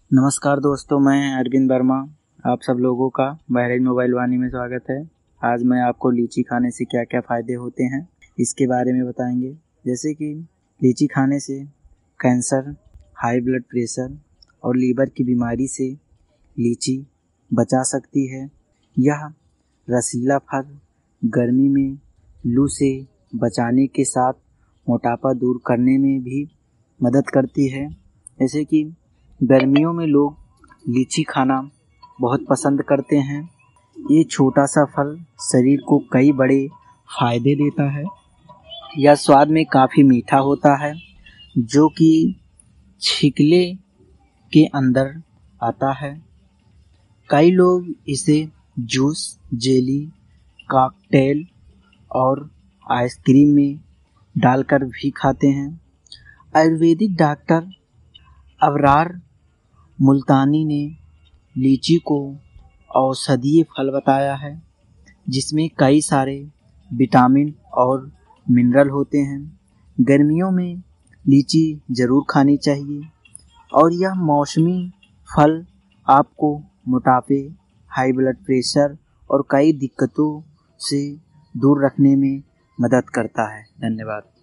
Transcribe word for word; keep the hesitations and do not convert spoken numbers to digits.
नमस्कार दोस्तों, मैं अरविंद वर्मा। आप सब लोगों का बहरेज मोबाइल वाणी में स्वागत है। आज मैं आपको लीची खाने से क्या क्या फ़ायदे होते हैं इसके बारे में बताएंगे। जैसे कि लीची खाने से कैंसर, हाई ब्लड प्रेशर और लीवर की बीमारी से लीची बचा सकती है। यह रसीला फल गर्मी में लू से बचाने के साथ मोटापा दूर करने में भी मदद करती है। जैसे कि गर्मियों में लोग लीची खाना बहुत पसंद करते हैं। ये छोटा सा फल शरीर को कई बड़े फायदे देता है। यह स्वाद में काफ़ी मीठा होता है, जो कि छिकले के अंदर आता है। कई लोग इसे जूस, जेली, कॉकटेल और आइसक्रीम में डालकर भी खाते हैं। आयुर्वेदिक डॉक्टर अबरार मुल्तानी ने लीची को औषधीय फल बताया है, जिसमें कई सारे विटामिन और मिनरल होते हैं। गर्मियों में लीची ज़रूर खानी चाहिए और यह मौसमी फल आपको मोटापे, हाई ब्लड प्रेशर और कई दिक्कतों से दूर रखने में मदद करता है। धन्यवाद।